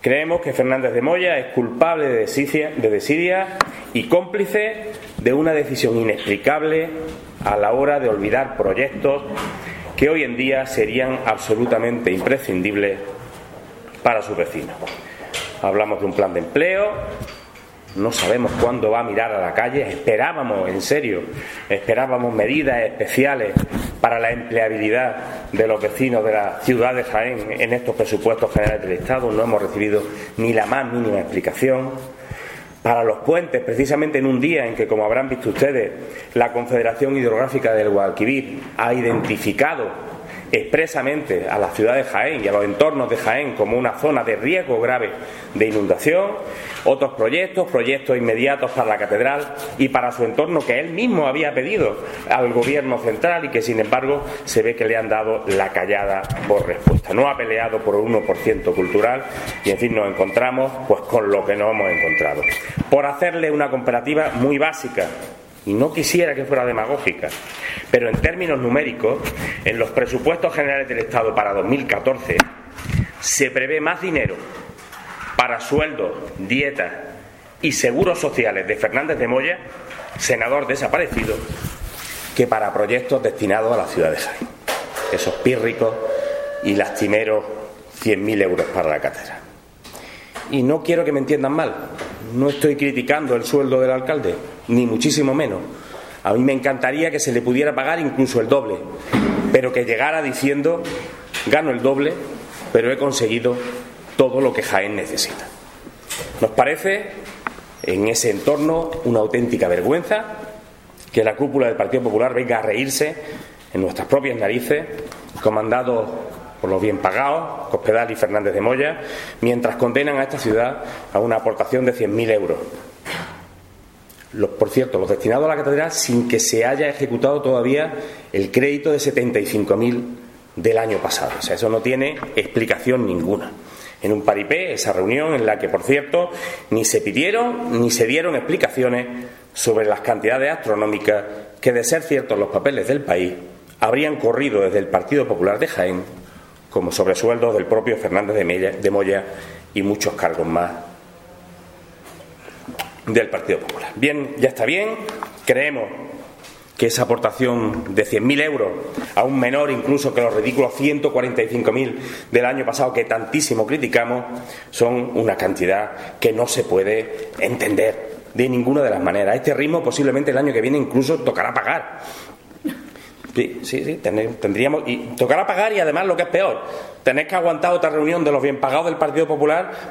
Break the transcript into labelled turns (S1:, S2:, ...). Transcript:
S1: Creemos que Fernández de Moya es culpable de desidia y cómplice de una decisión inexplicable a la hora de olvidar proyectos que hoy en día serían absolutamente imprescindibles para sus vecinos. Hablamos de un plan de empleo, no sabemos cuándo va a mirar a la calle, esperábamos medidas especiales para la empleabilidad de los vecinos de la ciudad de Jaén en estos presupuestos generales del Estado, no hemos recibido ni la más mínima explicación. Para los puentes, precisamente en un día en que, como habrán visto ustedes, la Confederación Hidrográfica del Guadalquivir ha identificado expresamente a la ciudad de Jaén y a los entornos de Jaén como una zona de riesgo grave de inundación, otros proyectos inmediatos para la catedral y para su entorno que él mismo había pedido al gobierno central y que sin embargo se ve que le han dado la callada por respuesta. No ha peleado por un 1% cultural y en fin nos encontramos pues con lo que nos hemos encontrado. Por hacerle una comparativa muy básica, y no quisiera que fuera demagógica, pero en términos numéricos, en los presupuestos generales del Estado para 2014 se prevé más dinero para sueldos, dietas y seguros sociales de Fernández de Moya, senador desaparecido, que para proyectos destinados a la ciudad de Jaén. Esos pírricos y lastimeros 100.000 euros para la catedral. Y no quiero que me entiendan mal, no estoy criticando el sueldo del alcalde, ni muchísimo menos. A mí me encantaría que se le pudiera pagar incluso el doble, pero que llegara diciendo: gano el doble, pero he conseguido todo lo que Jaén necesita. Nos parece, en ese entorno, una auténtica vergüenza que la cúpula del Partido Popular venga a reírse en nuestras propias narices, comandados por los bien pagados, Cospedal y Fernández de Moya, mientras condenan a esta ciudad a una aportación de 100.000 euros. Por cierto, los destinados a la catedral sin que se haya ejecutado todavía el crédito de 75.000 del año pasado. O sea, eso no tiene explicación ninguna. En un paripé, esa reunión en la que, por cierto, ni se pidieron ni se dieron explicaciones sobre las cantidades astronómicas que, de ser ciertos los papeles del país, habrían corrido desde el Partido Popular de Jaén como sobresueldos del propio Fernández de Moya y muchos cargos más del Partido Popular. Bien, ya está bien. Creemos que esa aportación de 100.000 euros, aún menor incluso que los ridículos 145.000 del año pasado que tantísimo criticamos, son una cantidad que no se puede entender de ninguna de las maneras. A este ritmo posiblemente el año que viene incluso tocará pagar. Sí, tendríamos, y tocará pagar, y además lo que es peor, tener que aguantar otra reunión de los bien pagados del Partido Popular